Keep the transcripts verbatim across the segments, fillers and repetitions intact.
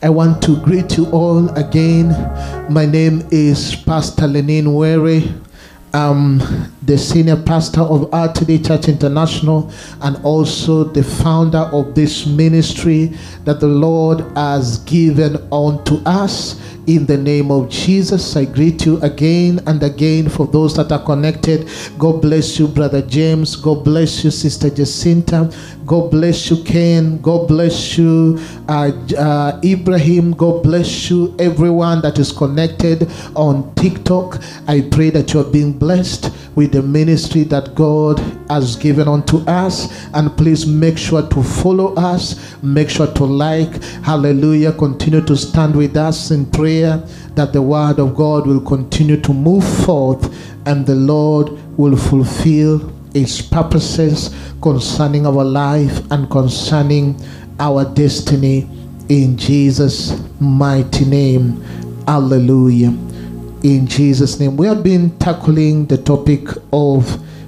I want to greet you all again. My name is Pastor Lenin Were. I'm the senior pastor of R T D Church International and also the founder of this ministry that the Lord has given unto us. In the name of Jesus, I greet you again and again. For those that are connected, God bless you, Brother James. God bless you, Sister Jacinta. God bless you, Ken. God bless you, uh, uh, Ibrahim. God bless you, everyone that is connected on TikTok. I pray that you are being blessed with the ministry that God has given unto us. And please make sure to follow us. Make sure to like. Hallelujah. Continue to stand with us in prayer that the word of God will continue to move forth and the Lord will fulfill his purposes concerning our life and concerning our destiny in Jesus' mighty name. Hallelujah. In Jesus' name. We have been tackling the topic of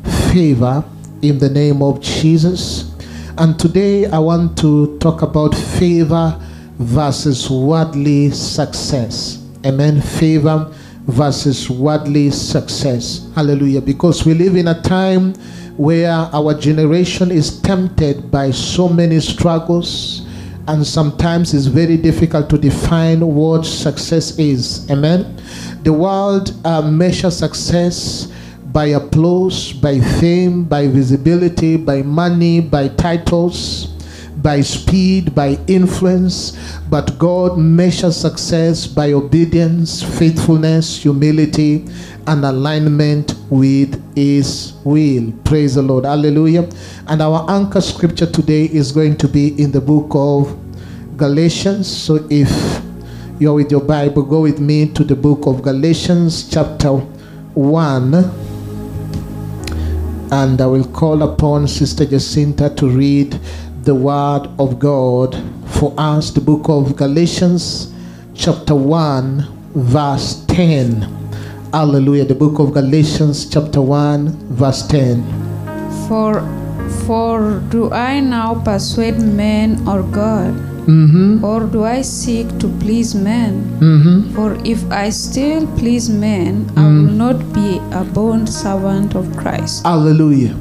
favor in the name of Jesus. And today I want to talk about favor versus worldly success. Amen. Favor versus worldly success. Hallelujah. Because we live in a time where our generation is tempted by so many struggles, and sometimes it's very difficult to define what success is. Amen. The world uh, measures success by applause, by fame, by visibility, by money, by titles, by speed, by influence. But God measures success by obedience, faithfulness, humility, and alignment with his will. Praise the Lord. Hallelujah. And our anchor scripture today is going to be in the book of Galatians. So if you're with your Bible, go with me to the book of Galatians chapter one. And I will call upon Sister Jacinta to read the word of God for us. The book of Galatians chapter one verse ten. Hallelujah. The book of Galatians chapter one verse ten. For for do I now persuade men or God? Mm-hmm. Or do I seek to please men? Mm-hmm. For if I still please men, Mm. I will not be a bond servant of Christ. Hallelujah.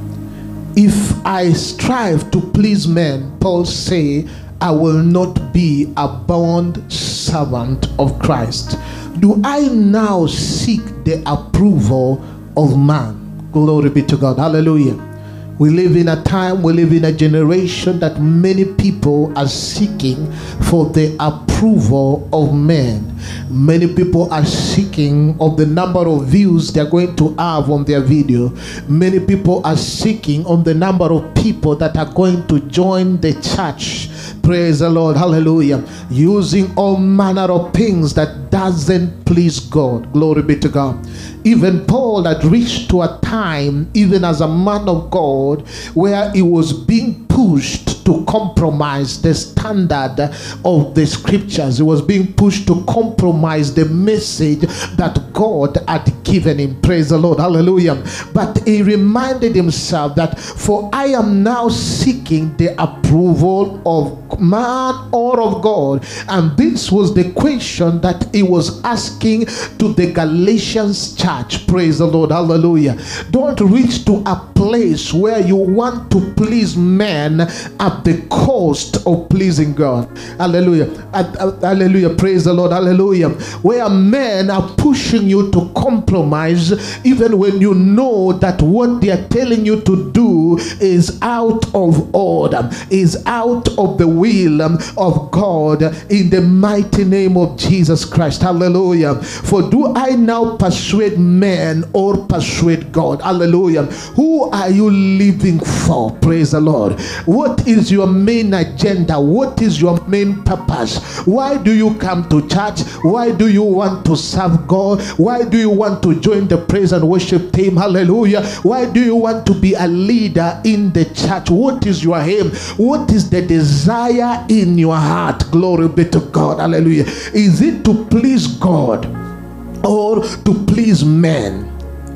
If I strive to please men, Paul say, I will not be a bond servant of Christ. Do I now seek the approval of man? Glory be to God. Hallelujah. We live in a time, we live in a generation that many people are seeking for the approval of men. Many people are seeking of the number of views they're going to have on their video. Many people are seeking on the number of people that are going to join the church. Praise the Lord. Hallelujah. Using all manner of things that doesn't please God. Glory be to God. Even Paul had reached to a time, even as a man of God, where he was being pushed to compromise the standard of the scriptures. He was being pushed to compromise the message that God had given him. Praise the Lord. Hallelujah. But he reminded himself that for I am now seeking the approval of man or of God. And this was the question that he was asking to the Galatians church. Praise the Lord. Hallelujah. Don't reach to a place where you want to please men at the cost of pleasing God. Hallelujah. Hallelujah. Praise the Lord. Hallelujah. Where men are pushing you to compromise even when you know that what they are telling you to do is out of order, is out of the will of God, in the mighty name of Jesus Christ. Hallelujah. For do I now persuade men or persuade God? Hallelujah. Who are you living for? Praise the Lord. What is your main agenda? What is your main purpose? Why do you come to church? Why do you want to serve God? Why do you want to join the praise and worship team? Hallelujah. Why do you want to be a leader in the church? What is your aim? What is the desire in your heart? Glory be to God. Hallelujah. Is it to please God or to please men?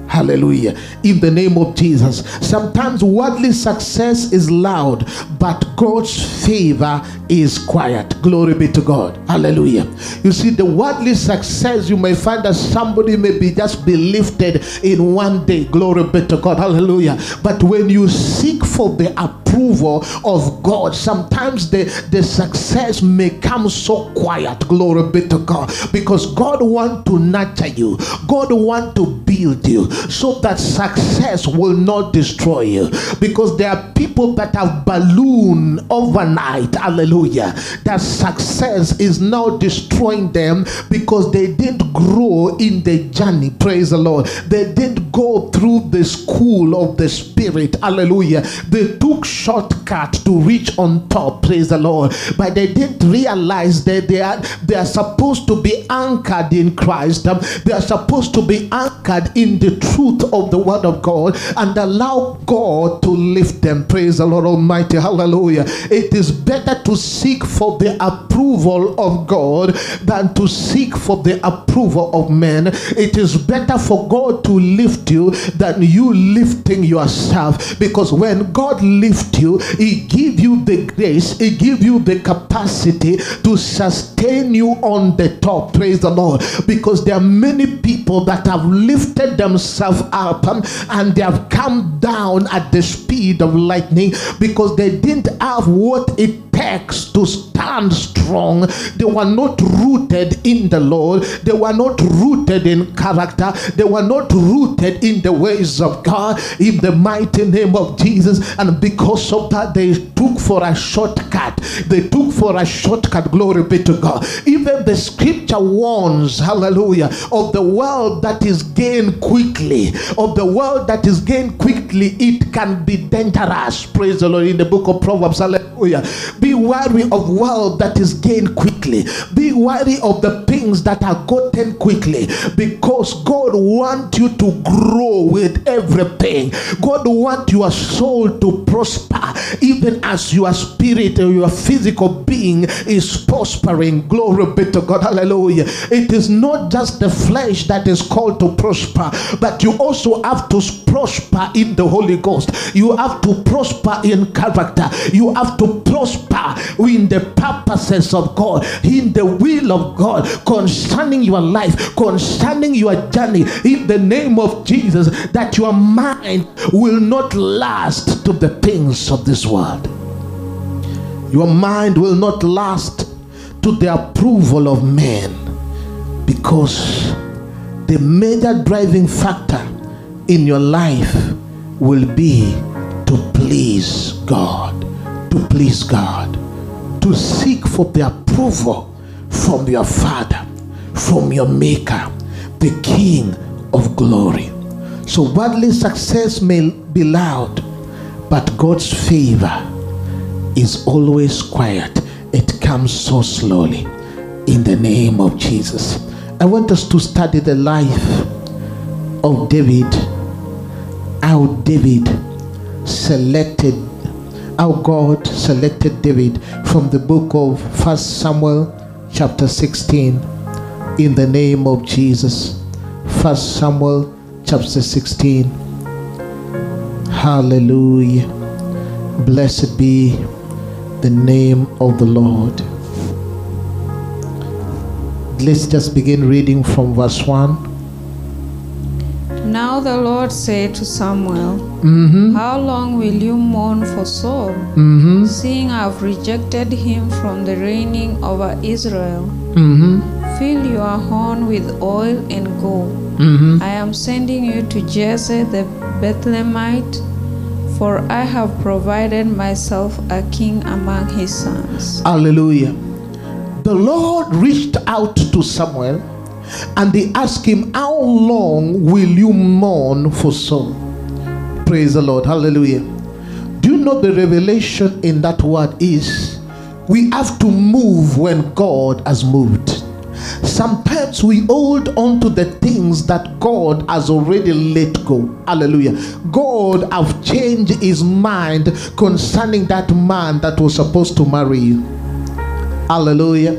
Hallelujah. In the name of Jesus. Sometimes worldly success is loud, but God's favor is quiet. Glory be to God. Hallelujah. You see, the worldly success, you may find that somebody may be just be lifted in one day. Glory be to God. Hallelujah. But when you seek for the approval of God, sometimes the, the success may come so quiet. Glory be to God. Because God wants to nurture you. God wants to build you so that success will not destroy you. Because there are people that have ballooned overnight. Hallelujah. That success is now destroying them because they didn't grow in the journey. Praise the Lord. They didn't go through the school of the Spirit. Hallelujah. They took shortcut to reach on top. Praise the Lord. But they didn't realize that they are they are supposed to be anchored in Christ. Um, they are supposed to be anchored in the truth of the word of God and allow God to lift them. Praise the Lord Almighty. Hallelujah. It is better to seek for the approval of God than to seek for the approval of men. It is better for God to lift you than you lifting yourself, because when God lifts you, he gives you the grace, he gives you the capacity to sustain you on the top. Praise the Lord. Because there are many people that have lifted themselves up um, and they have come down at the speed of lightning because they didn't have what it takes to stand strong. They were not rooted in the Lord. They were not rooted in character. They were not rooted in the ways of God, in the mighty name of Jesus. And because of that, they took for a shortcut. They took for a shortcut. Glory be to God. Even the scripture warns, hallelujah, of the world that is gained quickly. Of the world that is gained quickly, it can be dangerous. Praise the Lord. In the book of Proverbs, hallelujah. Be wary of wealth that is gained quickly. Be wary of the things that are gotten quickly, because God wants you to grow with everything. God wants your soul to prosper, even as your spirit or your physical being is prospering. Glory be to God. Hallelujah. It is not just the flesh that is called to prosper, but you also have to prosper in the Holy Ghost. You have to prosper in character. You have to prosper in the purposes of God, in the will of God, concerning your life, concerning your journey, in the name of Jesus, that your mind will not last to the things of this world. Your mind will not last to the approval of men, because the major driving factor in your life will be to please God. To please God, to seek for the approval from your Father, from your Maker, the King of glory. So worldly success may be loud, but God's favor is always quiet. It comes so slowly. In the name of Jesus, I want us to study the life of David, how David selected How God selected David, from the book of First Samuel chapter sixteen, in the name of Jesus. First Samuel chapter sixteen. Hallelujah. Blessed be the name of the Lord. Let's just begin reading from verse one. Now the Lord said to Samuel, Mm-hmm. How long will you mourn for Saul, Mm-hmm. seeing I have rejected him from the reigning over Israel? Mm-hmm. Fill your horn with oil and go. Mm-hmm. I am sending you to Jesse the Bethlehemite, for I have provided myself a king among his sons. Hallelujah. The Lord reached out to Samuel and they asked him, how long will you mourn for Saul? Praise the Lord. Hallelujah. Do you know the revelation in that word is we have to move when God has moved. Sometimes we hold on to the things that God has already let go. Hallelujah. God have changed his mind concerning that man that was supposed to marry you. Hallelujah.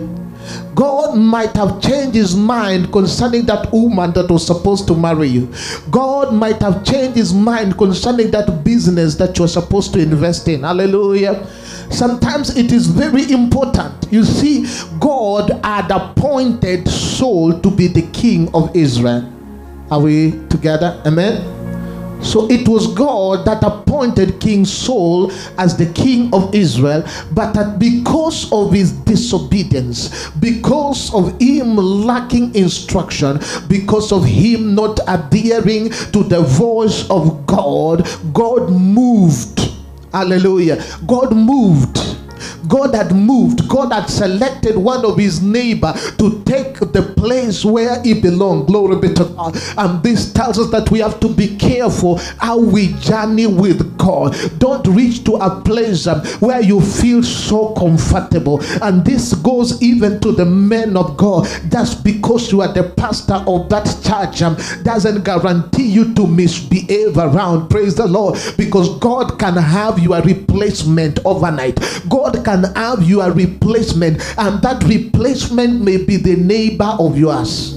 God might have changed his mind concerning that woman that was supposed to marry you. God might have changed his mind concerning that business that you're supposed to invest in. Hallelujah. Sometimes it is very important. You see, God had appointed Saul to be the king of Israel. Are we together? Amen. So it was God that appointed King Saul as the king of Israel, but that because of his disobedience, because of him lacking instruction, because of him not adhering to the voice of God, God moved. Hallelujah. God moved. God had moved. God had selected one of his neighbor to take the place where he belonged. Glory be to God. And this tells us that we have to be careful how we journey with God. Don't reach to a place um, where you feel so comfortable. And this goes even to the men of God. Just because you are the pastor of that church um, doesn't guarantee you to misbehave around. Praise the Lord. Because God can have your replacement overnight. God can have your replacement, and that replacement may be the neighbor of yours.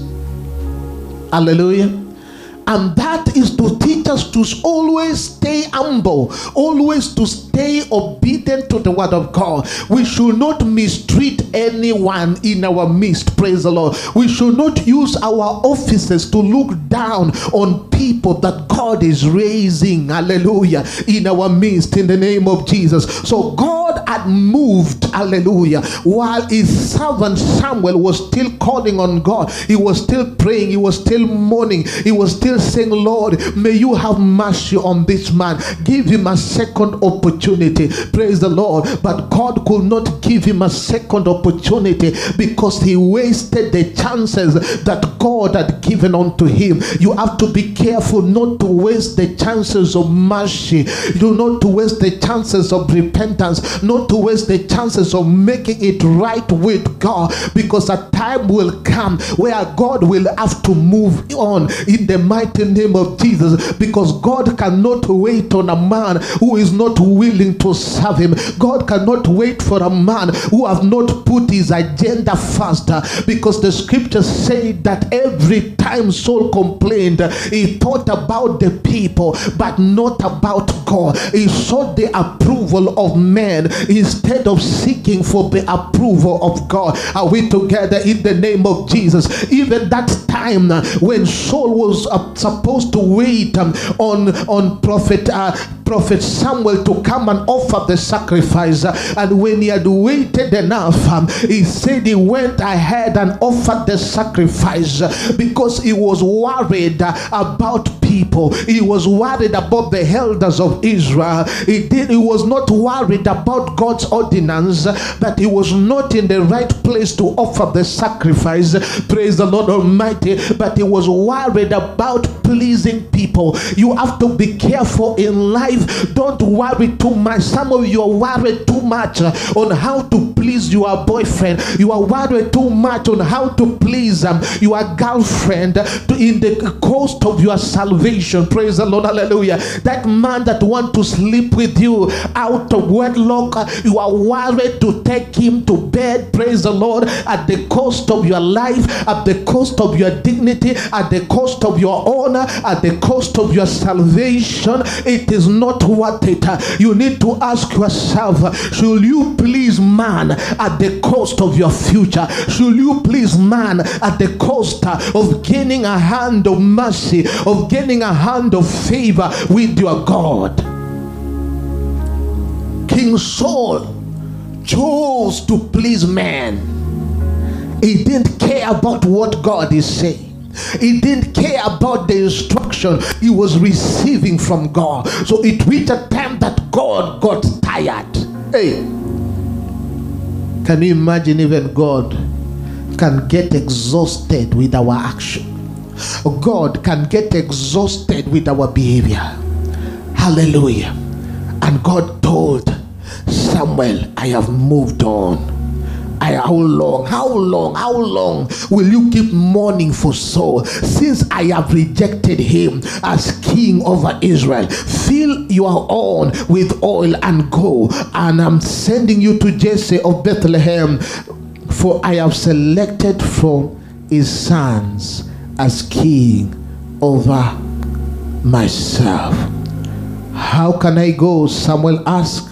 Hallelujah. And that is to teach us to always stay humble, always to stay obedient to the word of God. We should not mistreat anyone in our midst. Praise the Lord. We should not use our offices to look down on people that God is raising, hallelujah, in our midst, in the name of Jesus. So God had moved, hallelujah, while his servant Samuel was still calling on God. He was still praying. He was still mourning. He was still saying, Lord, may you have mercy on this man. Give him a second opportunity. Praise the Lord. But God could not give him a second opportunity because he wasted the chances that God had given unto him. You have to be careful not to waste the chances of mercy. You not to waste the chances of repentance, not to waste the chances of making it right with God, because a time will come where God will have to move on in the mighty name of Jesus, because God cannot wait on a man who is not willing to serve him. God cannot wait for a man who have not put his agenda first, because the scriptures say that every time Saul complained, he thought about the people but not about God. He sought the approval of men instead of seeking for the approval of God. Are we together in the name of Jesus? Even that time when Saul was uh, supposed to wait um, on on prophet uh, prophet Samuel to come and offer the sacrifice, uh, and when he had waited enough, um, he said he went ahead and offered the sacrifice uh, because he was worried uh, about people. He was worried about the elders of Israel. He did. He was not worried about God's ordinance, that he was not in the right place to offer the sacrifice. Praise the Lord Almighty. But he was worried about pleasing people. You have to be careful in life. Don't worry too much. Some of you are worried too much on how to please your boyfriend. You are worried too much on how to please um, your girlfriend to, in the cost of your salvation. Praise the Lord. Hallelujah. That man that want to sleep with you out of wedlock, you are worried to take him to bed. Praise the Lord. At the cost of your life, at the cost of your dignity, at the cost of your honor, at the cost of your salvation. It is not worth it. You need to ask yourself, should you please man at the cost of your future? Should you please man at the cost of gaining a hand of mercy, of gaining a hand of favor with your God? King Saul chose to please man. He didn't care about what God is saying. He didn't care about the instruction he was receiving from God. So it reached a time that God got tired. Hey, can you imagine? Even God can get exhausted with our action. God can get exhausted with our behavior. Hallelujah. And God told Samuel, I have moved on. I, how long, how long, how long will you keep mourning for Saul, since I have rejected him as king over Israel? Fill your horn with oil and go, and I'm sending you to Jesse of Bethlehem, For I have selected from his sons as king over myself. How can I go? Samuel asked.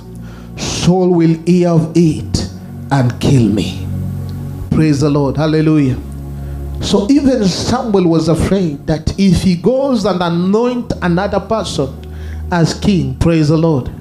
Saul will hear of it and kill me. Praise the Lord. Hallelujah. So even Samuel was afraid that if he goes and anoint another person as king, praise the Lord,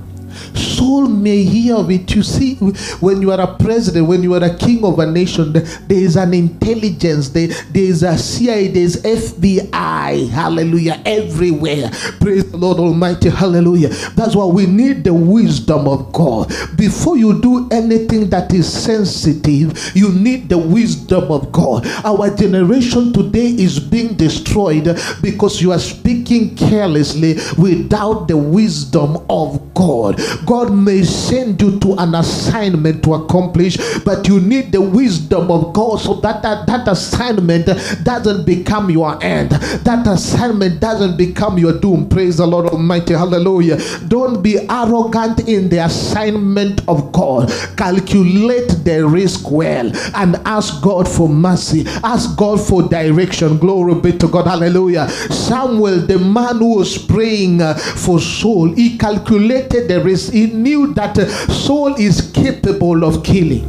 Saul may hear of it. You see, when you are a president, when you are a king of a nation, there is an intelligence, there, there is a C I A, there is F B I, hallelujah, everywhere. Praise the Lord Almighty, hallelujah. That's why we need the wisdom of God. Before you do anything that is sensitive, you need the wisdom of God. Our generation today is being destroyed because you are speaking carelessly without the wisdom of God. God may send you to an assignment to accomplish, but you need the wisdom of God so that that, that assignment doesn't become your end. That assignment doesn't become your doom. Praise the Lord Almighty. Hallelujah. Don't be arrogant in the assignment of God. Calculate the risk well and ask God for mercy. Ask God for direction. Glory be to God. Hallelujah. Samuel, the man who was praying for Saul, he calculated the risk. He knew that Saul is capable of killing.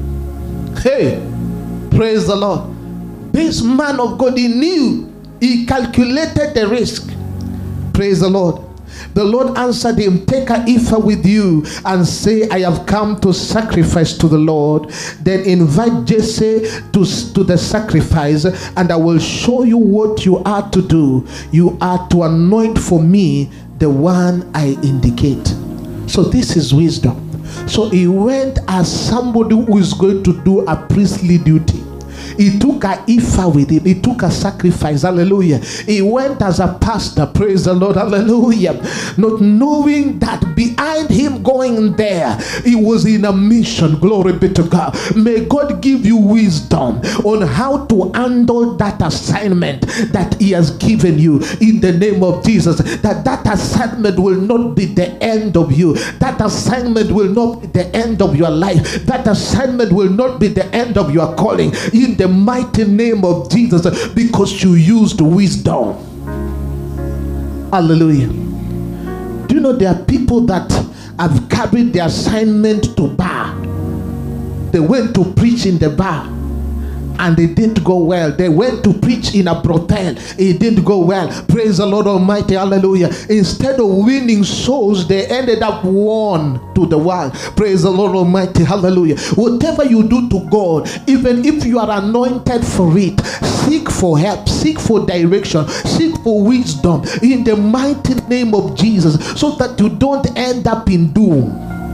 Hey, praise the Lord. This man of God, he knew, he calculated the risk. Praise the Lord. The Lord answered him, take a ephah with you and say, I have come to sacrifice to the Lord. Then invite Jesse to, to the sacrifice, and I will show you what you are to do. You are to anoint for me the one I indicate. So this is wisdom. So he went as somebody who is going to do a priestly duty. He took a ephah with him. He took a sacrifice. Hallelujah. He went as a pastor. Praise the Lord. Hallelujah. Not knowing that behind him going there, he was in a mission. Glory be to God. May God give you wisdom on how to handle that assignment that he has given you in the name of Jesus. That that assignment will not be the end of you. That assignment will not be the end of your life. That assignment will not be the end of your calling. In the mighty name of Jesus, because you used wisdom. Hallelujah. Do you know there are people that have carried the assignment to bar? They went to preach in the bar and it didn't go well. They went to preach in a brothel. It didn't go well. Praise the Lord Almighty. Hallelujah. Instead of winning souls, they ended up won to the world. Praise the Lord Almighty. Hallelujah. Whatever you do to God, even if you are anointed for it, seek for help, seek for direction, seek for wisdom in the mighty name of Jesus, so that you don't end up in doom.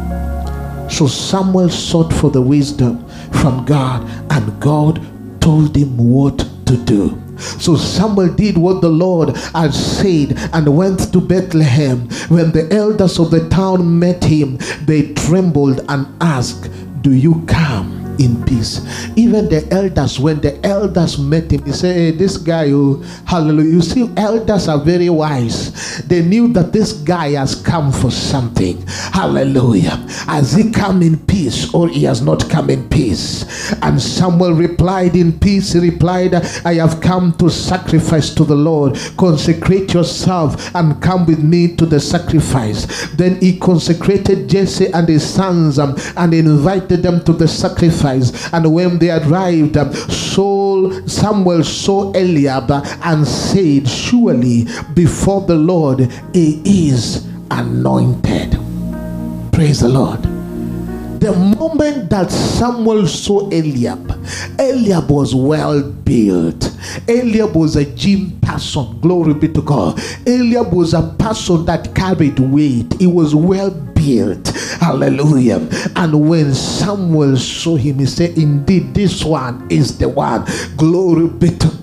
So Samuel sought for the wisdom from God, and God told him what to do. So Samuel did what the Lord had said and went to Bethlehem. When the elders of the town met him, they trembled and asked, do you come in peace? Even the elders, when the elders met him, he said, hey, this guy, oh, hallelujah. You see, elders are very wise. They knew that this guy has come for something. Hallelujah. Has he come in peace, or he has not come in peace? And Samuel replied in peace. He replied, I have come to sacrifice to the Lord. Consecrate yourself and come with me to the sacrifice. Then he consecrated Jesse and his sons um, and invited them to the sacrifice. And when they arrived, Saul, Samuel saw Eliab and said, surely before the Lord he is anointed. Praise the Lord. The moment that Samuel saw Eliab, Eliab was well built. Eliab was a gym person. Glory be to God. Eliab was a person that carried weight. He was well built. Hallelujah. And when Samuel saw him, he said, indeed, this one is the one. Glory be to God.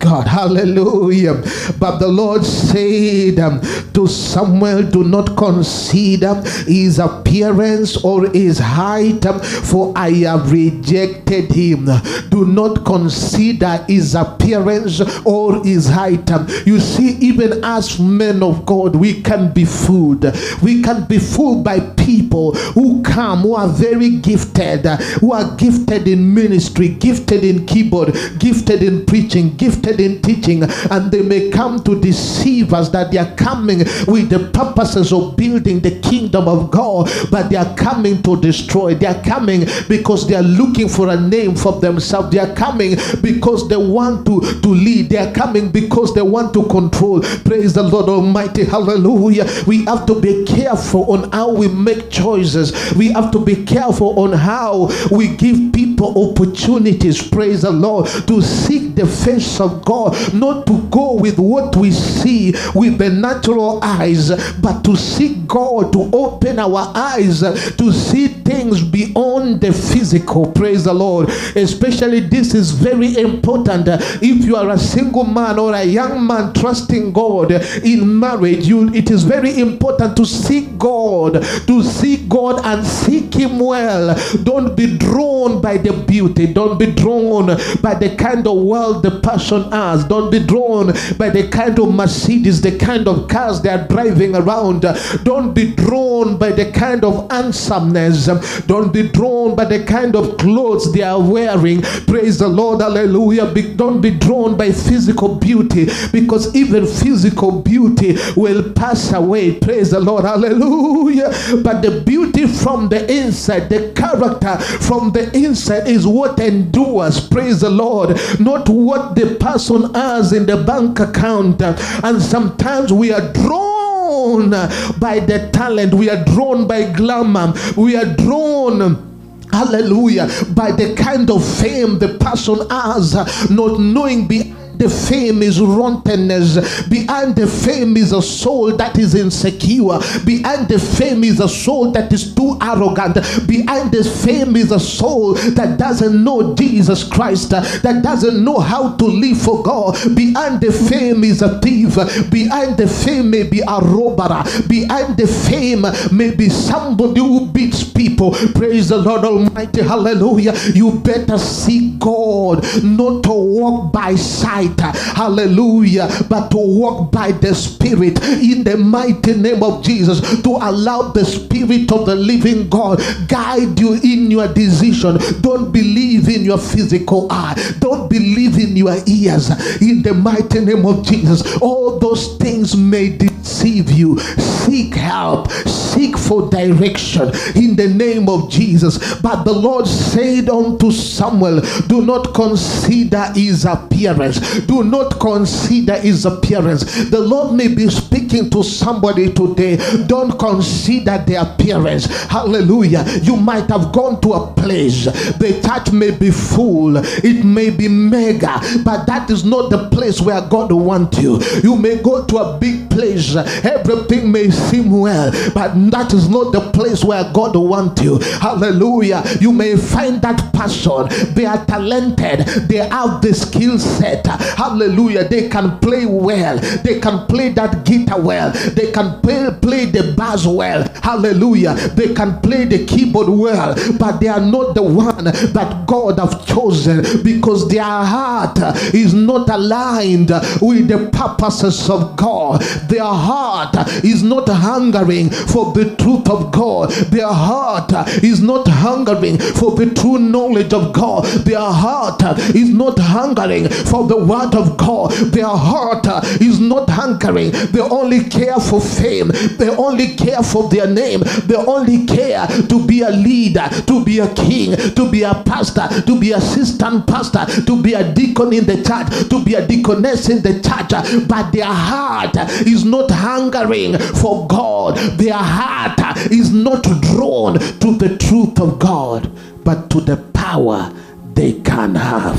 God. Hallelujah. But the Lord said um, to Samuel, do not consider his appearance or his height, um, for I have rejected him. Do not consider his appearance or his height. Um, you see, even as men of God, we can be fooled. We can be fooled by people who come, who are very gifted, uh, who are gifted in ministry, gifted in keyboard, gifted in preaching, gifted in teaching, and they may come to deceive us that they are coming with the purposes of building the kingdom of God, but they are coming to destroy. They are coming because they are looking for a name for themselves. They are coming because they want to, to lead. They are coming because they want to control. Praise the Lord Almighty. Hallelujah. We have to be careful on how we make choices. We have to be careful on how we give people opportunities, praise the Lord, to seek the face of God, not to go with what we see with the natural eyes, but to seek God, to open our eyes to see things beyond the physical, praise the Lord. Especially this is very important if you are a single man or a young man trusting God in marriage. You, it is very important to seek God, to seek God and seek him well. Don't be drawn by the beauty. Don't be drawn by the kind of world the person has. Don't be drawn by the kind of Mercedes, the kind of cars they are driving around. Don't be drawn by the kind of handsomeness. Don't be drawn by the kind of clothes they are wearing. Praise the Lord. Hallelujah. Be, don't be drawn by physical beauty, because even physical beauty will pass away. Praise the Lord. Hallelujah. But the beauty from the inside, the character from the inside is what endures. Praise the Lord. Not what the person has in the bank account. And sometimes we are drawn by the talent. We are drawn by glamour. We are drawn, hallelujah, by the kind of fame the person has, not knowing behind the fame is rottenness. Behind the fame is a soul that is insecure. Behind the fame is a soul that is too arrogant. Behind the fame is a soul that doesn't know Jesus Christ, that doesn't know how to live for God. Behind the fame is a thief. Behind the fame may be a robber. Behind the fame may be somebody who beats people. Praise the Lord Almighty. Hallelujah. You better seek God, not to walk by sight. Hallelujah. But to walk by the Spirit, in the mighty name of Jesus. To allow the Spirit of the living God guide you in your decision. Don't believe in your physical eye. Don't believe in your ears. In the mighty name of Jesus. All those things may deceive you. Seek help. Seek for direction in the name of Jesus. But the Lord said unto Samuel, do not consider his appearance. Do not consider his appearance. The Lord may be speaking to somebody today. Don't consider the appearance. Hallelujah. You might have gone to a place. The church may be full. It may be mega. But that is not the place where God wants you. You may go to a big place. Everything may seem well. But that is not the place where God wants you. Hallelujah. You may find that person. They are talented. They have the skill set. Hallelujah. They can play well. They can play that guitar well. They can play, play the bass well. Hallelujah. They can play the keyboard well. But they are not the one that God have chosen, because their heart is not aligned with the purposes of God. Their heart is not hungering for the truth of God. Their heart is not hungering for the true knowledge of God. Their heart is not hungering for the word of God. Their heart is not hankering. They only care for fame. They only care for their name. They only care to be a leader, to be a king, to be a pastor, to be assistant pastor, to be a deacon in the church, to be a deaconess in the church. But their heart is not hungering for God. Their heart is not drawn to the truth of God, but to the power they can have.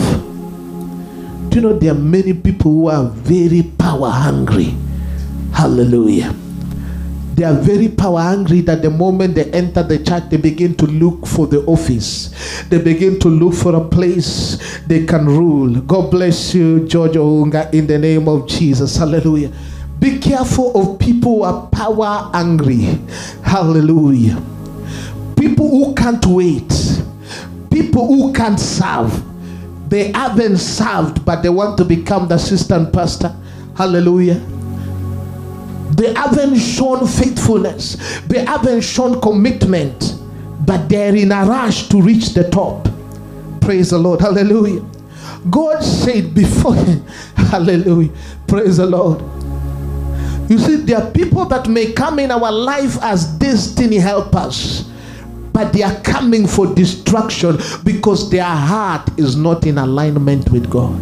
Do you know there are many people who are very power hungry? Hallelujah. They are very power hungry that the moment they enter the church, they begin to look for the office. They begin to look for a place they can rule. God bless you, George Ounga, in the name of Jesus. Hallelujah. Be careful of people who are power hungry. Hallelujah. People who can't wait. People who can't serve. They haven't served, but they want to become the assistant pastor. Hallelujah. They haven't shown faithfulness. They haven't shown commitment, but they're in a rush to reach the top. Praise the Lord. Hallelujah. God said before, hallelujah. Praise the Lord. You see, there are people that may come in our life as destiny helpers, but they are coming for destruction because their heart is not in alignment with God.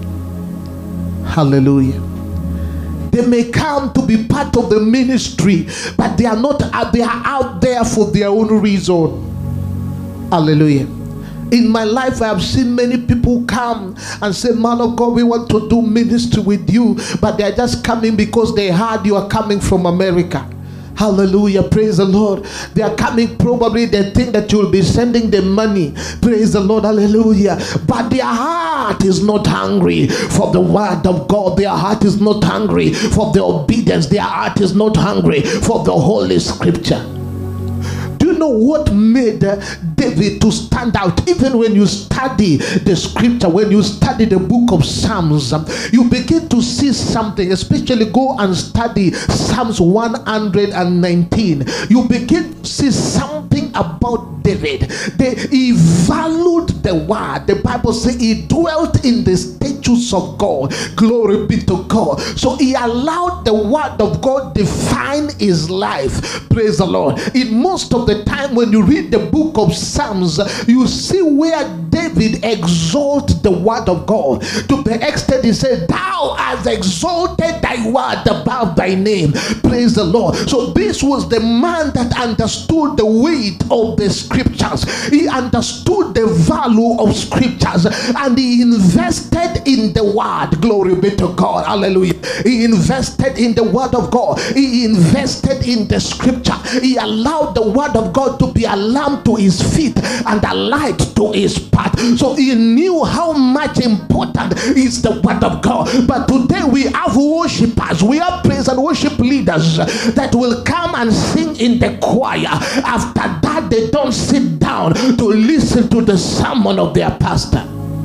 Hallelujah. They may come to be part of the ministry, but they are not, they are out there for their own reason. Hallelujah. In my life, I have seen many people come and say, man of God, we want to do ministry with you, but they are just coming because they heard you are coming from America. Hallelujah. Praise the Lord. They are coming, probably they think that you will be sending them money. Praise the Lord. Hallelujah. But their heart is not hungry for the word of God. Their heart is not hungry for the obedience. Their heart is not hungry for the Holy Scripture. Do you know what made uh, David to stand out? Even when you study the scripture, when you study the book of Psalms, um, you begin to see something. Especially go and study Psalms one hundred nineteen. You begin to see something about David. They, he valued the word. The Bible says he dwelt in the statutes of God. Glory be to God. So he allowed the word of God define his life. Praise the Lord. In most of the time when you read the book of Psalms, you see where David exalted the word of God to the extent he said, thou hast exalted thy word above thy name. Praise the Lord. So this was the man that understood the weight of the scriptures. He understood the value of scriptures, and he invested in the word. Glory be to God. Hallelujah. He invested in the word of God. He invested in the scripture. He allowed the word of God to be a lamp to his feet and a light to his path. So he knew how much important is the word of God. But today we have worshippers, we have praise and worship leaders that will come and sing in the choir. After that, they don't sit down to listen to the sermon of their pastor,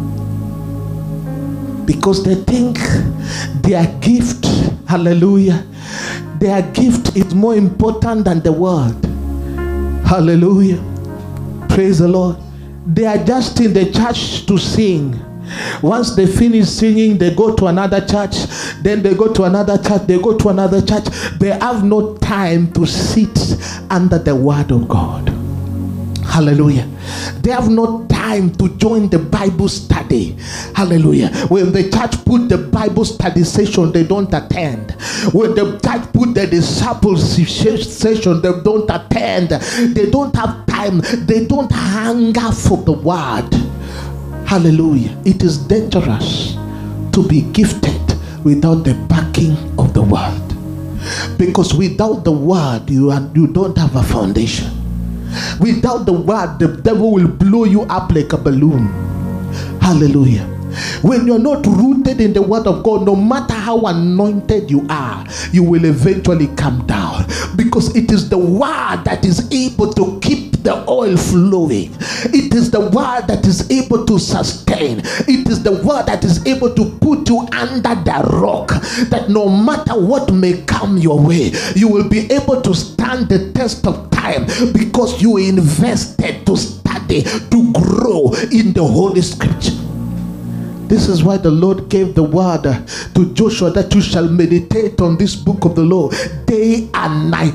because they think their gift, hallelujah, their gift is more important than the word. Hallelujah. Praise the Lord. They are just in the church to sing. Once they finish singing, they go to another church. Then they go to another church. They go to another church. They have no time to sit under the word of God. Hallelujah. They have no time to join the Bible study. Hallelujah. When the church put the Bible study session, they don't attend. When the church put the disciples session, they don't attend. They don't have time. They don't hunger for the word. Hallelujah. It is dangerous to be gifted without the backing of the word. Because without the word, you, are, you don't have a foundation. Without the word, the devil will blow you up like a balloon. Hallelujah. When you're not rooted in the word of God, no matter how anointed you are, you will eventually come down. Because it is the word that is able to keep the oil flowing. It is the word that is able to sustain. It is the word that is able to put you under the rock, that no matter what may come your way, you will be able to stand the test of time, because you invested to study, to grow in the Holy Scripture. This is why the Lord gave the word to Joshua, that you shall meditate on this book of the law day and night.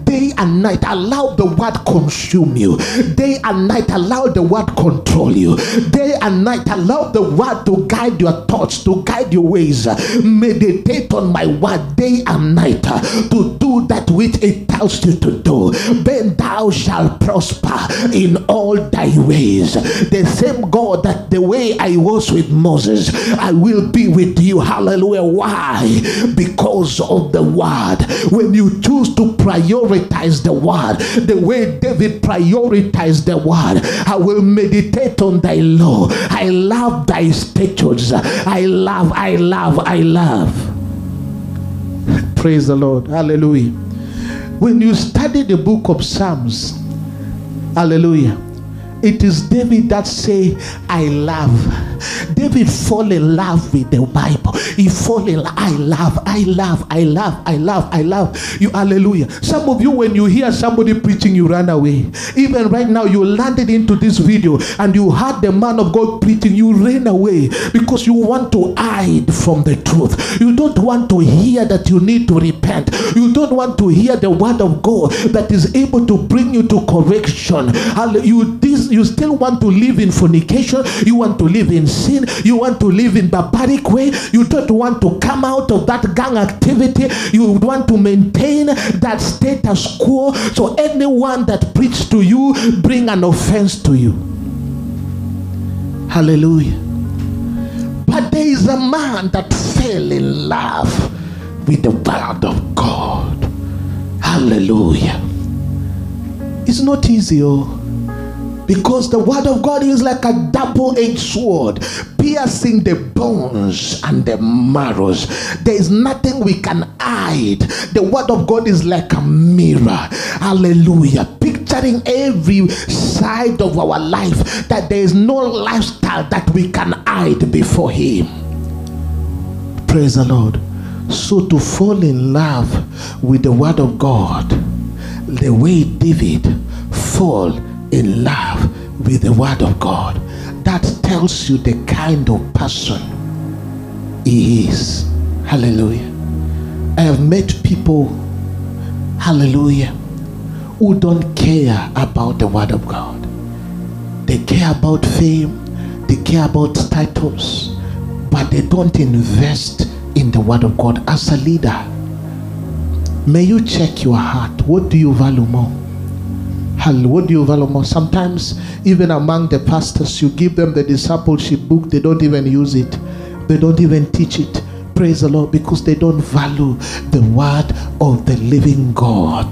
day and night, allow the word consume you. Day and night, allow the word control you. Day and night, allow the word to guide your thoughts, to guide your ways. Meditate on my word day and night, to do that which it tells you to do. Then thou shalt prosper in all thy ways. The same God that the way I was with Moses, I will be with you. Hallelujah. Why? Because of the word. When you choose to prioritize the word, the way David prioritized the word, I will meditate on thy law. I love thy statutes. I love, I love, I love. Praise the Lord. Hallelujah. When you study the book of Psalms, hallelujah, it is David that say, I love. David fall in love with the Bible. He fall in love. I love, I love, I love, I love, I love. You, hallelujah. Some of you, when you hear somebody preaching, you run away. Even right now, you landed into this video and you heard the man of God preaching, you ran away because you want to hide from the truth. You don't want to hear that you need to repent. You don't want to hear the word of God that is able to bring you to correction. You, this, you still want to live in fornication. You want to live in sin. You want to live in barbaric way. You don't want to come out of that gang activity. You want to maintain that status quo. So anyone that preaches to you bring an offense to you. Hallelujah. But there is a man that fell in love with the word of God. Hallelujah. It's not easy, oh. Because the word of God is like a double-edged sword, piercing the bones and the marrows. There is nothing we can hide. The word of God is like a mirror. Hallelujah. Picturing every side of our life, that there is no lifestyle that we can hide before Him. Praise the Lord. So to fall in love with the word of God, the way David fall in love with the word of God, that tells you the kind of person he is. Hallelujah. I have met people, hallelujah, who don't care about the word of God. They care about fame, they care about titles, but they don't invest in the word of God. As a leader, may you check your heart. What do you value more? What do you value more? Sometimes, even among the pastors, you give them the discipleship book, they don't even use it. They don't even teach it. Praise the Lord, because they don't value the word of the living God.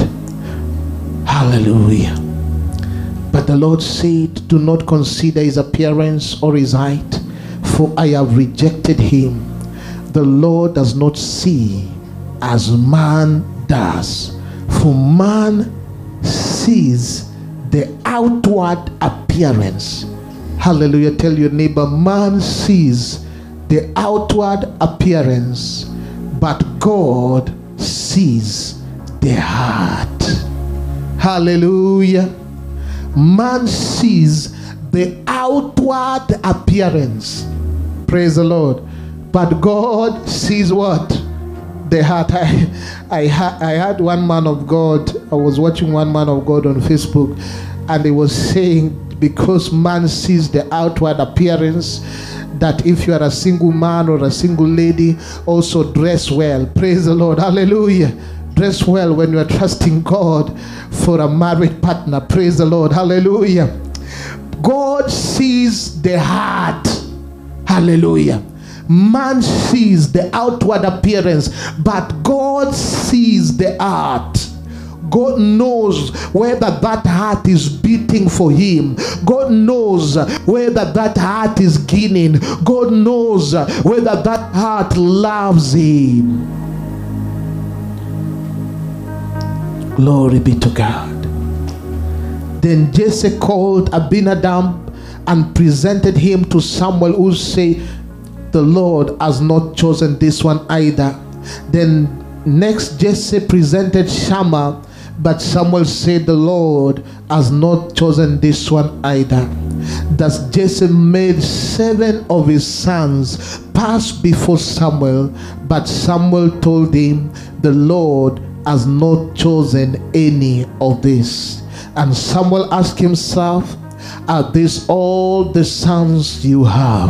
Hallelujah. But the Lord said, do not consider his appearance or his height, for I have rejected him. The Lord does not see as man does. For man sees the outward appearance. Hallelujah. Tell your neighbor, man sees the outward appearance, but God sees the heart. Hallelujah. Man sees the outward appearance. Praise the Lord. But God sees what? The heart. I, I, I had one man of God, I was watching one man of God on Facebook, and he was saying, because man sees the outward appearance, that if you are a single man or a single lady, also dress well. Praise the Lord. Hallelujah. Dress well when you are trusting God for a married partner. Praise the Lord. Hallelujah. God sees the heart. Hallelujah. Man sees the outward appearance, but God sees the heart. God knows whether that heart is beating for him. God knows whether that heart is gaining. God knows whether that heart loves him. Glory be to God. Then Jesse called Abinadab and presented him to Samuel, who said, the Lord has not chosen this one either. Then next Jesse presented Shammah, but Samuel said, the Lord has not chosen this one either. Thus Jesse made seven of his sons pass before Samuel, but Samuel told him, the Lord has not chosen any of this. And Samuel asked himself, are these all the sons you have?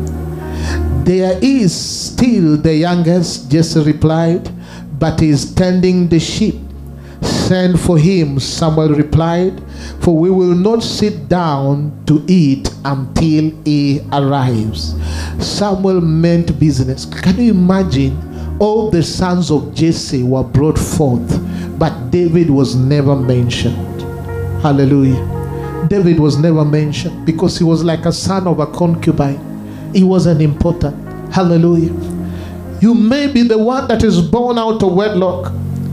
There is still the youngest, Jesse replied, but he is tending the sheep. Send for him, Samuel replied, for we will not sit down to eat until he arrives. Samuel meant business. Can you imagine? All the sons of Jesse were brought forth, but David was never mentioned. Hallelujah. David was never mentioned because he was like a son of a concubine. He wasn't important. Hallelujah. You may be the one that is born out of wedlock.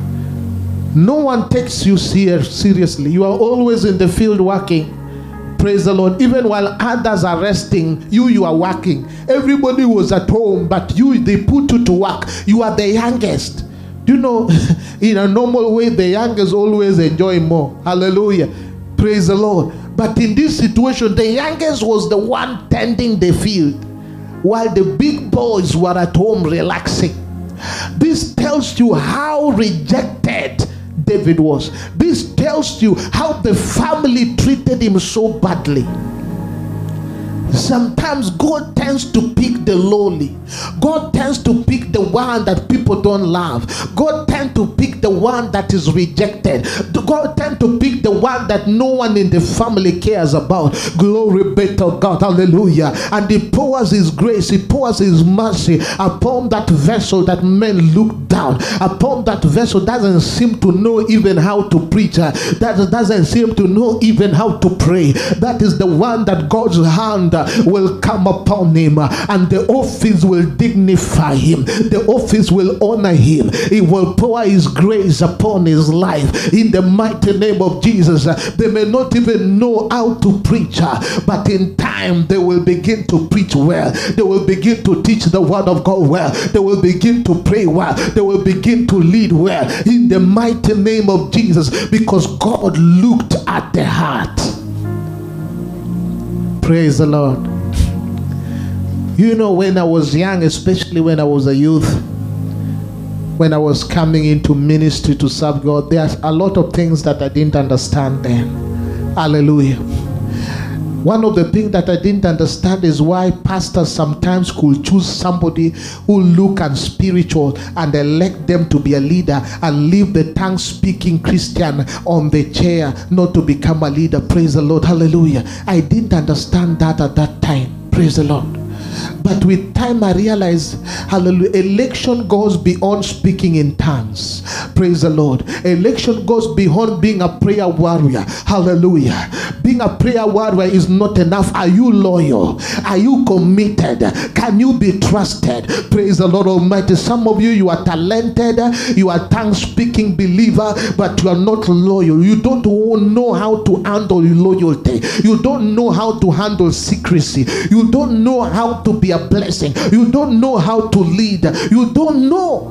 No one takes you seriously. You are always in the field working. Praise the Lord. Even while others are resting, you, you are working. Everybody was at home, but you, they put you to work. You are the youngest. Do you know, in a normal way, the youngest always enjoy more. Hallelujah. Praise the Lord. But in this situation, the youngest was the one tending the field, while the big boys were at home relaxing. This tells you how rejected David was. This tells you how the family treated him so badly. Sometimes God tends to pick the lowly. God tends to pick the one that people don't love. God tends to pick the one that is rejected. God tends to pick the one that no one in the family cares about. Glory be to God. Hallelujah. And he pours his grace, he pours his mercy upon that vessel that men look down. Upon that vessel doesn't seem to know even how to preach. That doesn't seem to know even how to pray. That is the one that God's hand will come upon him, and the office will dignify him. The office will honor him. He will pour his grace upon his life in the mighty name of Jesus. They may not even know how to preach, but in time they will begin to preach well. They will begin to teach the word of God well. They will begin to pray well. They will begin to lead well in the mighty name of Jesus, because God looked at the heart. Praise the Lord. You know, when I was young, especially when I was a youth, when I was coming into ministry to serve God, there's a lot of things that I didn't understand then. Hallelujah. One of the things that I didn't understand is why pastors sometimes could choose somebody who look unspiritual and elect them to be a leader and leave the tongue-speaking Christian on the chair not to become a leader. Praise the Lord. Hallelujah. I didn't understand that at that time. Praise the Lord. But with time I realized, hallelujah, election goes beyond speaking in tongues. Praise the Lord. Election goes beyond being a prayer warrior. Hallelujah. Being a prayer warrior is not enough. Are you loyal? Are you committed? Can you be trusted? Praise the Lord Almighty. Some of you, you are talented, you are tongue-speaking believer, but you are not loyal. You don't know how to handle loyalty. You don't know how to handle secrecy. You don't know how to be a blessing. You don't know how to lead. You don't know.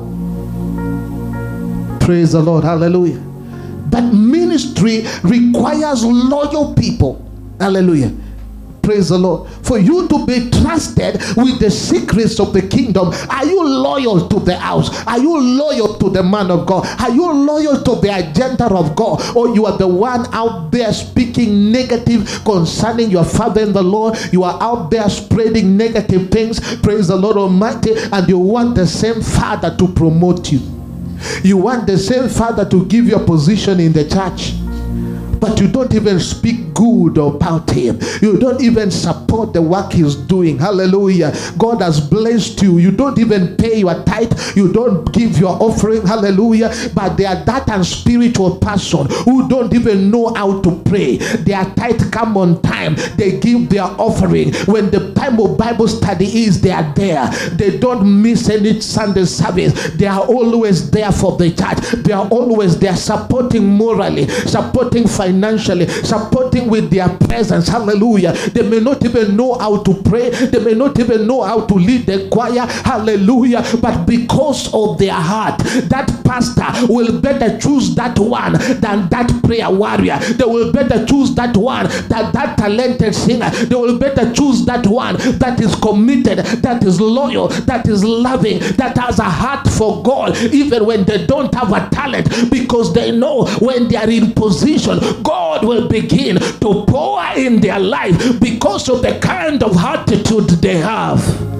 Praise the Lord. Hallelujah. But ministry requires loyal people. Hallelujah. Praise the Lord. For you to be trusted with the secrets of the kingdom, are you loyal to the house? Are you loyal to the man of God? Are you loyal to the agenda of God? Or you are the one out there speaking negative concerning your father in the Lord? You are out there spreading negative things. Praise the Lord Almighty. And you want the same father to promote you. You want the same father to give you a position in the church, but you don't even speak good about him. You don't even support the work he's doing. Hallelujah. God has blessed you. You don't even pay your tithe. You don't give your offering. Hallelujah. But they are that unspiritual person who don't even know how to pray. Their tithe come on time. They give their offering. When the time of Bible study is, they are there. They don't miss any Sunday service. They are always there for the church. They are always there, supporting morally, supporting financially, supporting with their presence. Hallelujah. They may not even know how to pray. They may not even know how to lead the choir. Hallelujah. But because of their heart, that that pastor will better choose that one than that prayer warrior. They will better choose that one than that talented singer. They will better choose that one that is committed, that is loyal, that is loving, that has a heart for God, even when they don't have a talent, because they know when they are in position, God will begin to pour in their life because of the kind of attitude they have.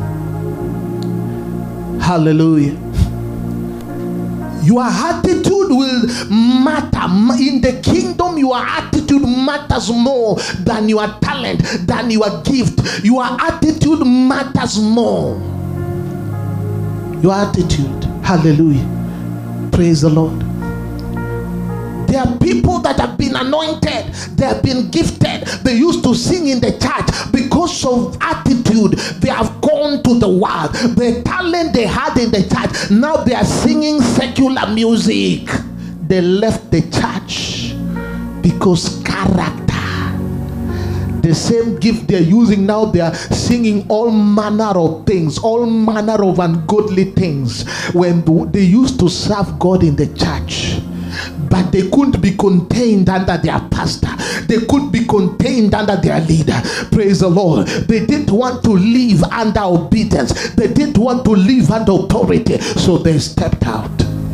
Hallelujah. Your attitude will matter. In the kingdom, your attitude matters more than your talent, than your gift. Your attitude matters more. Your attitude. Hallelujah. Praise the Lord. There are people that have been anointed, they have been gifted, they used to sing in the church. Because of attitude, they have gone to the world. The talent they had in the church, now they are singing secular music. They left the church because character. The same gift they're using now, they are singing all manner of things, all manner of ungodly things, when they used to serve God in the church. But they couldn't be contained under their pastor. They could be contained under their leader. Praise the Lord. They didn't want to live under obedience. They didn't want to live under authority. So they stepped out.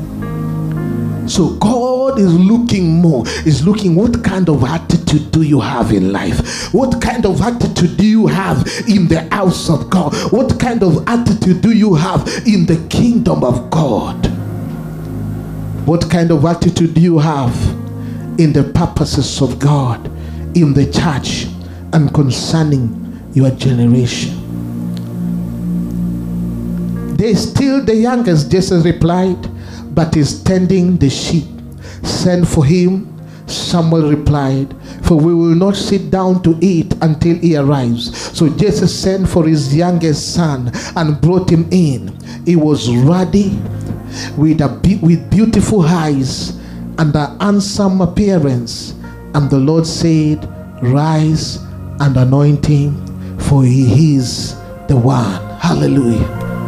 So God is looking more, is looking what kind of attitude do you have in life? What kind of attitude do you have in the house of God? What kind of attitude do you have in the kingdom of God? What kind of attitude do you have in the purposes of God, in the church, and concerning your generation? They still the youngest, Jesus replied, but is tending the sheep. Send for him. Samuel replied, for we will not sit down to eat until he arrives. So Jesus sent for his youngest son and brought him in. He was ruddy, with a be- with beautiful eyes and a handsome appearance. And the Lord said, rise and anoint him, for he is the one. Hallelujah.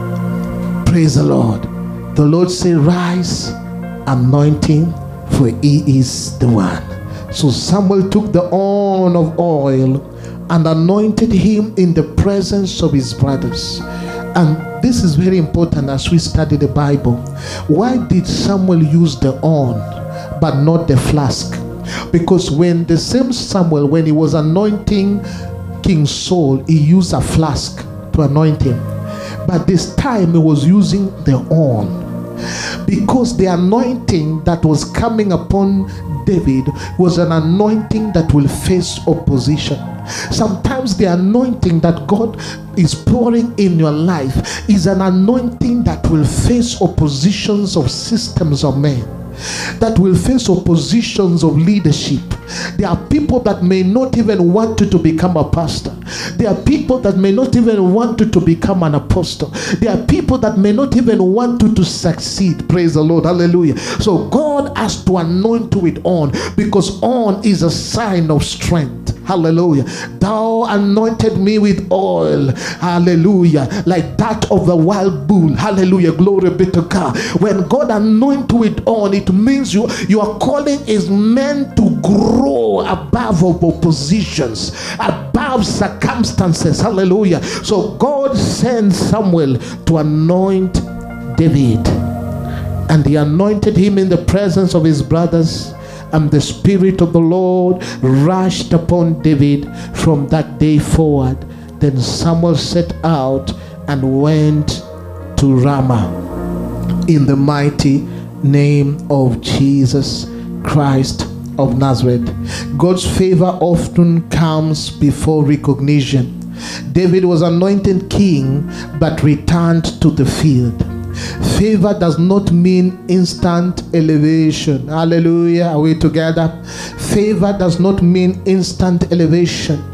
Praise the Lord. The Lord said, rise, anoint him, for he is the one. So Samuel took the horn of oil and anointed him in the presence of his brothers. And this is very important as we study the Bible. Why did Samuel use the horn but not the flask? Because when the same Samuel, when he was anointing King Saul, he used a flask to anoint him. But this time he was using the horn, because the anointing that was coming upon David was an anointing that will face opposition. Sometimes the anointing that God is pouring in your life is an anointing that will face oppositions of systems of men, that will face oppositions of leadership. There are people that may not even want you to become a pastor. There are people that may not even want you to become an apostle. There are people that may not even want you to succeed. Praise the Lord. Hallelujah. So God has to anoint you with on, because on is a sign of strength. Hallelujah. Thou anointed me with oil. Hallelujah. Like that of the wild bull. Hallelujah. Glory be to God. When God anoints you with on, it means you, your calling is meant to grow above of oppositions, above circumstances. Hallelujah. So God sent Samuel to anoint David, and he anointed him in the presence of his brothers. And the Spirit of the Lord rushed upon David from that day forward. Then Samuel set out and went to Ramah in the mighty name of Jesus Christ of Nazareth. God's favor often comes before recognition. David was anointed king but returned to the field. Favor does not mean instant elevation. Hallelujah. Are we together? Favor does not mean instant elevation.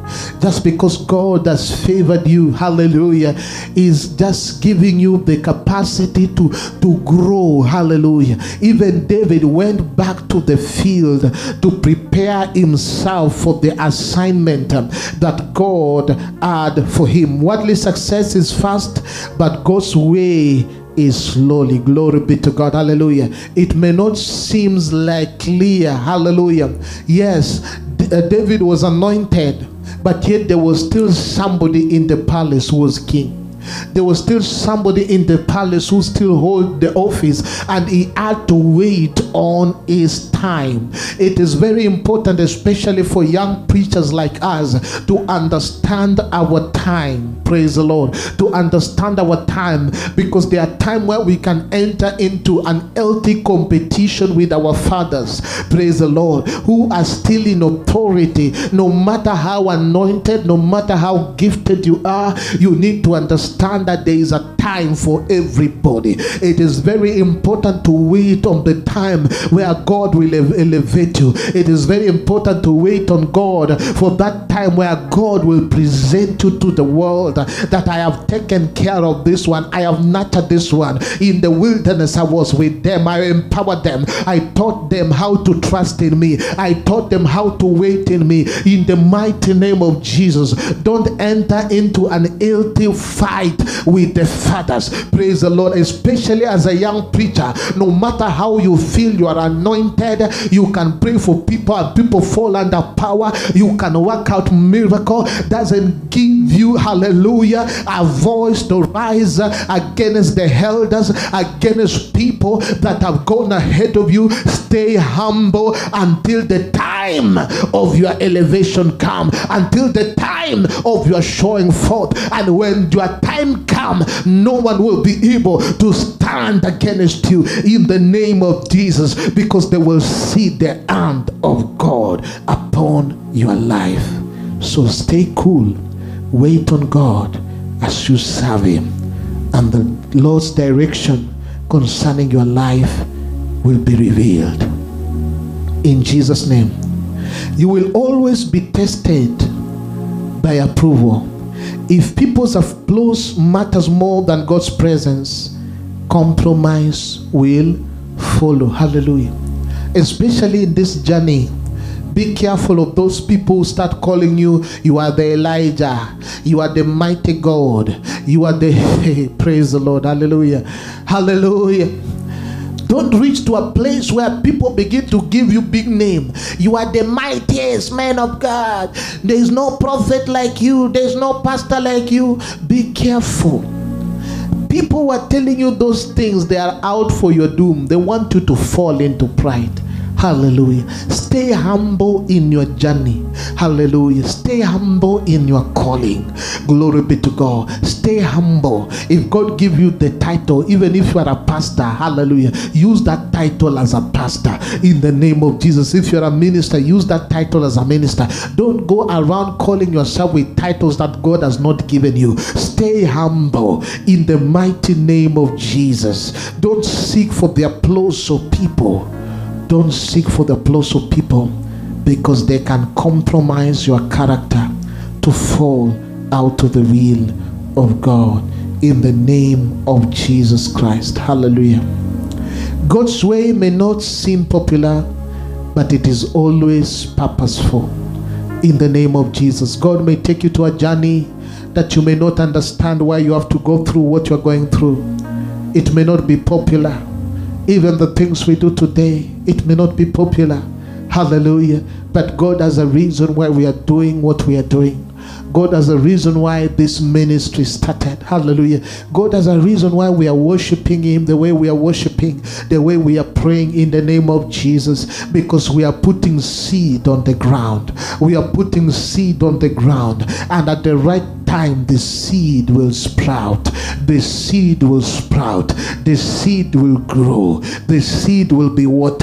Just because God has favored you, hallelujah, is just giving you the capacity to, to grow, hallelujah. Even David went back to the field to prepare himself for the assignment um, that God had for him. Worldly success is fast, but God's way is slowly. Glory be to God. Hallelujah. It may not seem like clear. Hallelujah. Yes, D- uh, David was anointed, but yet there was still somebody in the palace who was king. There was still somebody in the palace who still hold the office, and he had to wait on his time. It is very important, especially for young preachers like us, to understand our time. Praise the Lord. To understand our time, because there are times where we can enter into an healthy competition with our fathers. Praise the Lord. Who are still in authority. No matter how anointed, no matter how gifted you are, you need to understand that there is a time for everybody. It is very important to wait on the time where God will elevate you. It is very important to wait on God for that time where God will present you to the world, that I have taken care of this one, I have nurtured this one. In the wilderness I was with them, I empowered them, I taught them how to trust in me, I taught them how to wait in me. In the mighty name of Jesus, don't enter into an healthy fight with the fathers. Praise the Lord. Especially as a young preacher, no matter how you feel you are anointed, you can pray for people and people fall under power. You can work out miracle. Doesn't give you, hallelujah, a voice to rise against the elders, against people that have gone ahead of you. Stay humble until the time of your elevation come, until the time of your showing forth. And when your time come, no one will be able to stand against you in the name of Jesus, because they will see the hand of God upon your life. So stay cool, wait on God as you serve him, and the Lord's direction concerning your life will be revealed in Jesus' name. You will always be tested by approval. If people's applause matters more than God's presence, compromise will follow. Hallelujah. Especially in this journey, be careful of those people who start calling you, you are the Elijah, you are the mighty God, you are the, praise the Lord, hallelujah, hallelujah. Don't reach to a place where people begin to give you big name. You are the mightiest man of God. There is no prophet like you. There is no pastor like you. Be careful. People who are telling you those things, they are out for your doom. They want you to fall into pride. Hallelujah. Stay humble in your journey. Hallelujah. Stay humble in your calling. Glory be to God. Stay humble. If God give you the title, even if you are a pastor, hallelujah, use that title as a pastor in the name of Jesus. If you're a minister, use that title as a minister. Don't go around calling yourself with titles that God has not given you. Stay humble in the mighty name of Jesus. Don't seek for the applause of people. Don't seek for the applause of people, because they can compromise your character to fall out of the will of God in the name of Jesus Christ. Hallelujah. God's way may not seem popular, but it is always purposeful in the name of Jesus. God may take you to a journey that you may not understand why you have to go through what you're going through. It may not be popular. Even the things we do today, it may not be popular. Hallelujah. But God has a reason why we are doing what we are doing. God has a reason why this ministry started. Hallelujah. God has a reason why we are worshiping him the way we are worshiping, the way we are praying in the name of Jesus, because we are putting seed on the ground. We are putting seed on the ground, and at the right time the seed will sprout. The seed will sprout. The seed will grow. The seed will be watered.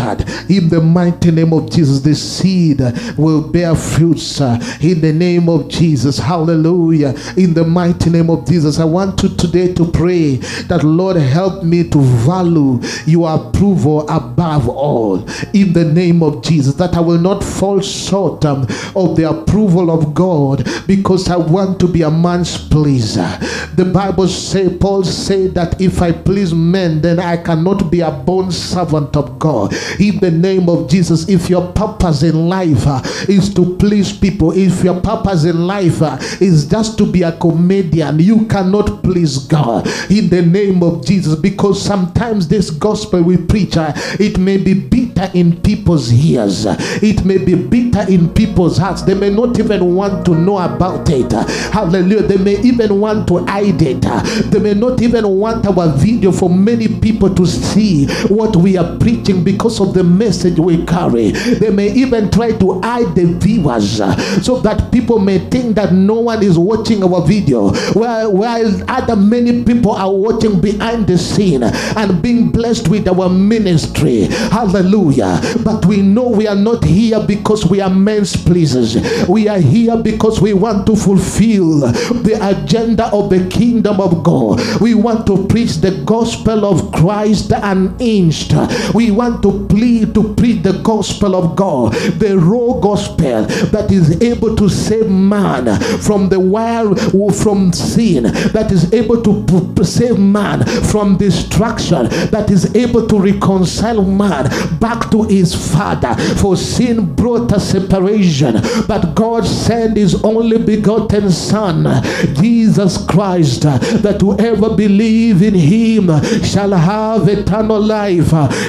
In the mighty name of Jesus, the seed will bear fruits uh, in the name of Jesus. Hallelujah. In the mighty name of Jesus, I want you today to pray that, Lord, help me to value your approval above all. In the name of Jesus, that I will not fall short um, of the approval of God, because I want to be a man's pleaser. The Bible says, Paul said that if I please men, then I cannot be a bond servant of God. In the name of Jesus, if your purpose in life uh, is to please people, if your purpose in life uh, is just to be a comedian, you cannot please God. In the name of Jesus, because sometimes this gospel we preach, uh, it may be bitter in people's ears. It may be bitter in people's hearts. They may not even want to know about it. Hallelujah. They may even want to hide it. They may not even want our video for many people to see what we are preaching because of the message we carry. They may even try to hide the viewers so that people may think that no one is watching our video, while, while other many people are watching behind the scene and being blessed with our ministry. Hallelujah. But we know we are not here because we are men's pleasers. We are here because we want to fulfill the agenda of the kingdom of God. We want to preach the gospel of Christ unhinged. We want to plead to preach the gospel of God, the raw gospel that is able to save man from the wild, from sin, that is able to save man from destruction, that is able to reconcile man back to his Father. For sin brought a separation, but God sent his only begotten Son, Jesus Christ, that whoever believes in him shall have eternal life.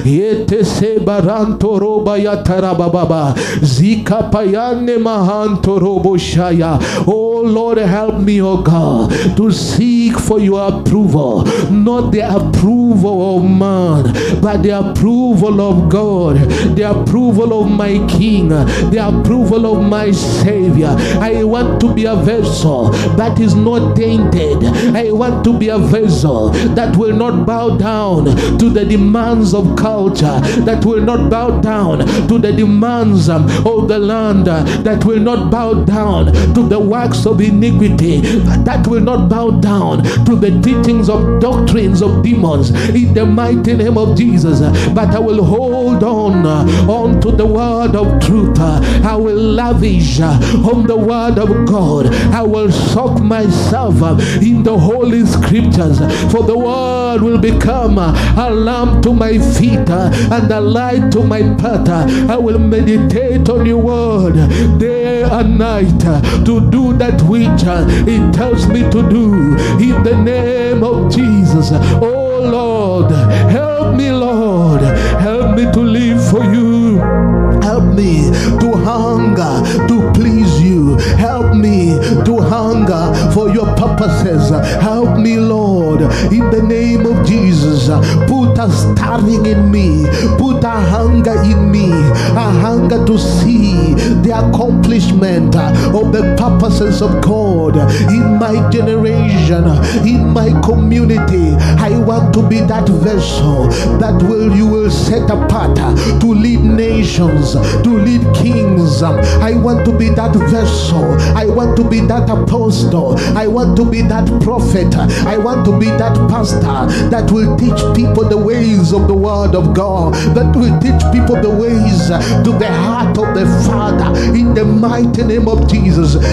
Oh Lord, help me, oh God, to seek for your approval, not the approval of man, but the approval of God, the approval of my King, the approval of my Savior. I want to be a vessel that is not tainted. I want to be a vessel that will not bow down to the demands of culture, that will not bow down to the demands of the land, that will not bow down to the works of iniquity, that will not bow down to the teachings of doctrines of demons, in the mighty name of Jesus. But I will hold on on to the word of truth. I will lavish on the word of God. I will soak myself in the holy scriptures, for the word will become a lamp to my feet and a light to my path. I will meditate on your word day and night to do that which it tells me to do, in the name of Jesus. Oh Lord, help me, Lord, help me to live for you. Help me to hunger to please you. Help me to hunger for your purposes. Help me, Lord, in the name of Jesus. Put a stirring in me. Put a hunger in me. A hunger to see the accomplishment of the purposes of God in my generation, in my community. I want to be that vessel that will you will set apart to lead nations, to lead kings. I want to be that vessel. I want to be that apostle. I want to be that prophet. I want to be that pastor that will teach people the ways of the word of God, that will teach people the ways to the heart of the Father, in the mighty name of Jesus.